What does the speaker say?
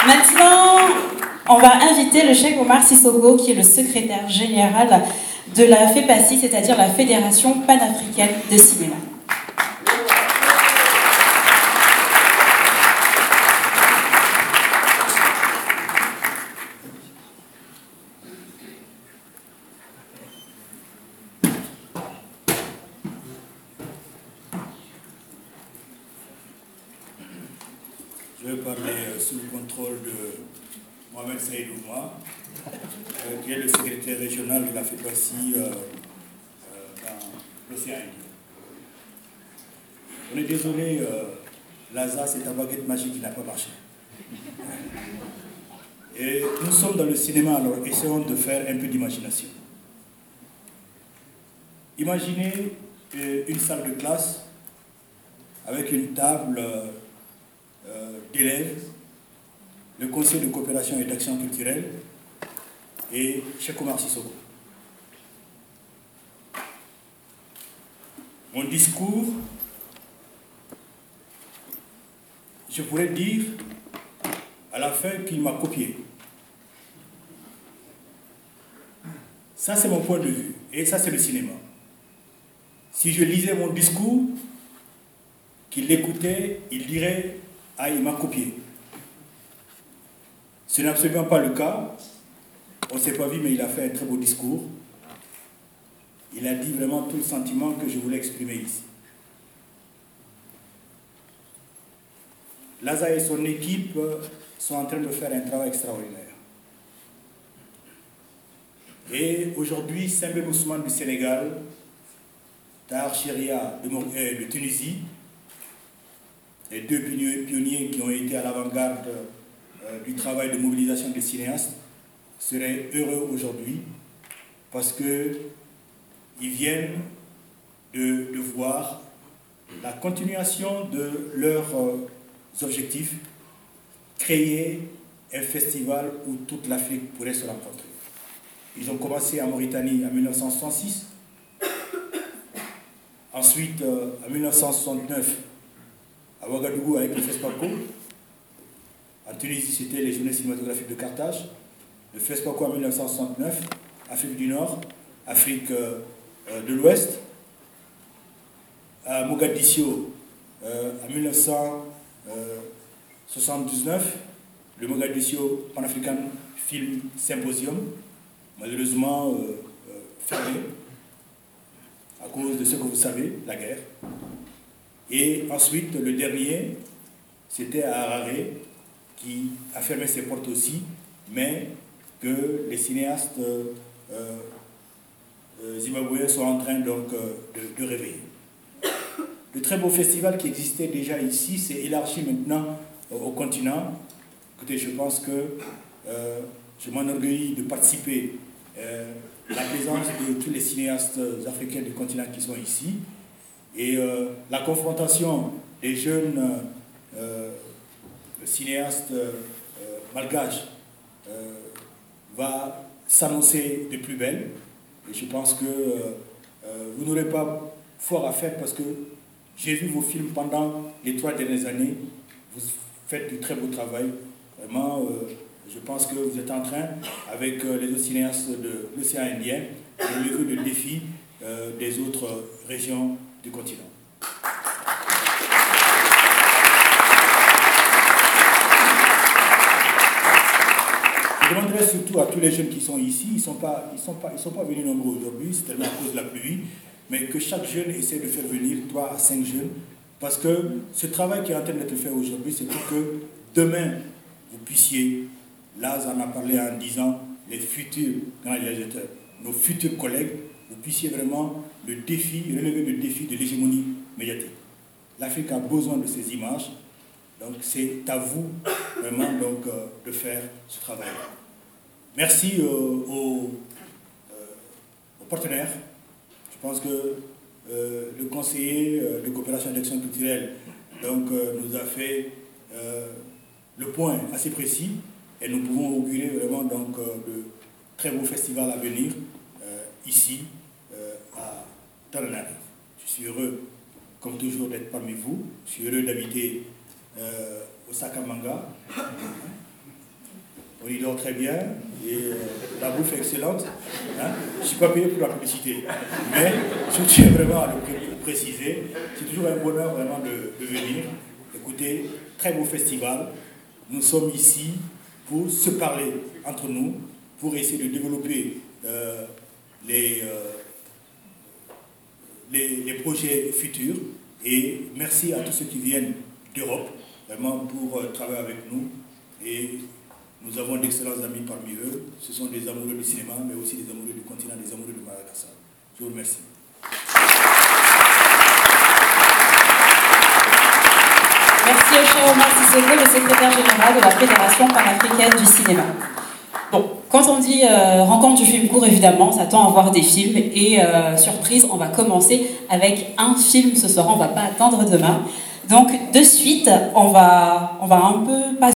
Maintenant, on va inviter le Cheikh Omar Sissoko, qui est le secrétaire général de la FEPACI, c'est-à-dire la Fédération panafricaine de cinéma. Je vais parler sous le contrôle de Mohamed Saïd Ouma, qui est le secrétaire régional de la FEPACI dans l'océan Indien. On est désolé, Laza, c'est ta baguette magique qui n'a pas marché. Et nous sommes dans le cinéma, alors essayons de faire un peu d'imagination. Imaginez une salle de classe avec une table d'élèves, le conseil de coopération et d'action culturelle et Cheikh Omar Sissoko. Mon discours, je pourrais dire à la fin qu'il m'a copié. Ça, c'est mon point de vue. Et ça, c'est le cinéma. Si je lisais mon discours, qu'il l'écoutait, il dirait « Ah, il m'a copié ». Ce n'est absolument pas le cas. On ne s'est pas vu, mais il a fait un très beau discours. Il a dit vraiment tout le sentiment que je voulais exprimer ici. Laza et son équipe sont en train de faire un travail extraordinaire. Et aujourd'hui, Sembène Ousmane du Sénégal, Tahar Chiria de Tunisie, les deux pionniers qui ont été à l'avant-garde du travail de mobilisation des cinéastes, seraient heureux aujourd'hui parce qu'ils viennent de voir la continuation de leurs objectifs, créer un festival où toute l'Afrique pourrait se rencontrer. Ils ont commencé en Mauritanie en 1966, ensuite en 1969 à Ouagadougou avec le FESPACO. En Tunisie, c'était les Journées cinématographiques de Carthage. Le FESPACO en 1969, Afrique du Nord, Afrique de l'Ouest. À Mogadiscio, en 1979, le Mogadiscio Pan-African Film Symposium, malheureusement fermé à cause de ce que vous savez, la guerre. Et ensuite, le dernier, c'était à Harare, qui a fermé ses portes aussi, mais que les cinéastes zimbabwéens sont en train donc de réveiller. Le très beau festival qui existait déjà ici s'est élargi maintenant au continent. Écoutez, je pense que je m'enorgueillis de participer à la présence de tous les cinéastes africains du continent qui sont ici. Et la confrontation des jeunes cinéastes malgaches va s'annoncer de plus belle. Et je pense que vous n'aurez pas fort à faire parce que j'ai vu vos films pendant les 3 dernières années. Vous faites du très beau travail. Vraiment, je pense que vous êtes en train, avec les autres cinéastes de l'océan Indien, de lever le défi des autres régions du continent. Je demanderai surtout à tous les jeunes qui sont ici, ils ne sont pas venus nombreux aujourd'hui, c'est tellement à cause de la pluie, mais que chaque jeune essaie de faire venir 3 à 5 jeunes, parce que ce travail qui est en train d'être fait aujourd'hui, c'est pour que demain, vous puissiez, là, on en a parlé en disant, les futurs grands réalisateurs, nos futurs collègues, vous puissiez vraiment relever le défi de l'hégémonie médiatique. L'Afrique a besoin de ces images, donc c'est à vous vraiment donc, de faire ce travail-là. Merci aux partenaires. Je pense que le conseiller de coopération et d'action culturelle donc, nous a fait le point assez précis et nous pouvons augurer vraiment donc, de très beaux festivals à venir ici à Taranarive. Je suis heureux, comme toujours, d'être parmi vous. Je suis heureux d'habiter au Sakamanga. on y dort très bien, et la bouffe est excellente. Hein. Je ne suis pas payé pour la publicité, mais je tiens vraiment à le préciser. C'est toujours un bonheur vraiment de venir. Écoutez, très beau festival. Nous sommes ici pour se parler entre nous, pour essayer de développer les projets futurs. Et merci à tous ceux qui viennent d'Europe, vraiment pour travailler avec nous. Et nous avons d'excellents amis parmi eux. Ce sont des amoureux du cinéma, mais aussi des amoureux du continent, des amoureux de Madagascar. Je vous remercie. Merci au cher Omar Sissoko, le secrétaire général de la Fédération panafricaine du cinéma. Bon, quand on dit rencontre du film court, évidemment, ça tend à voir des films. Et surprise, on va commencer avec un film ce soir, on ne va pas attendre demain. Donc, de suite, on va un peu